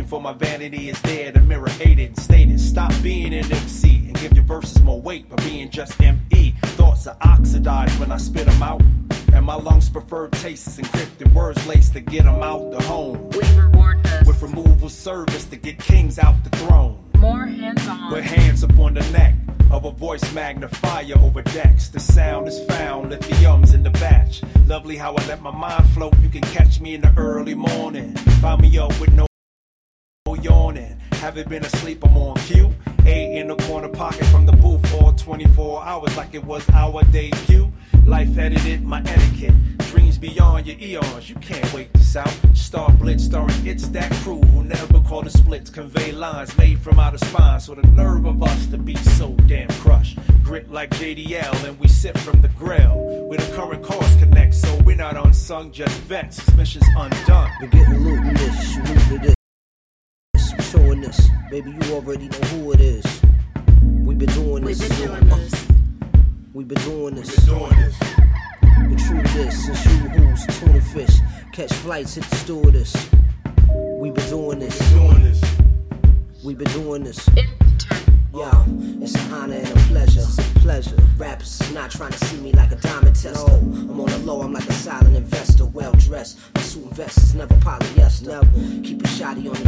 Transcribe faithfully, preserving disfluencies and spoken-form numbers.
Looking for my vanity is there, the mirror hated and stated, stop being an M C and give your verses more weight by being just M E. Thoughts are oxidized when I spit them out, and my lungs prefer tastes, encrypted words laced to get them out the home. We reward this with removal service to get kings out the throne. More hands-on. With hands up on the neck of a voice magnifier over decks. The sound is found, let the ums in the batch. Lovely how I let my mind float. You can catch me in the early morning. Find me up with no yawning. Haven't been asleep, I'm on cue. A in the corner pocket from the booth all twenty-four hours like it was our debut. Life edited my etiquette. Dreams beyond your eons, you can't wait this out. Star Blitz starring It's That Crew who never call the splits. Convey lines made from outer spine. So the nerve of us to be so damn crushed. Grit like J D L and we sip from the grill. Where the current cause connects, so we're not unsung, just vets. This mission's undone. We're getting loot in this, you move to this. We're showing this, baby you already know who it is. We've been doing this. We've been doing this. We've been doing this. We've been doing this. Been true to this, since you who's tuna fish. Catch flights, hit the stewardess. We've been doing this. We've been doing this. Yo, it's an honor and a pleasure. It's a pleasure. Rappers is not trying to see me like a diamond tester. No, I'm on the low, I'm like a silent investor. Well dressed, my suit and vest is never polyester. Never. Keep it shoddy on the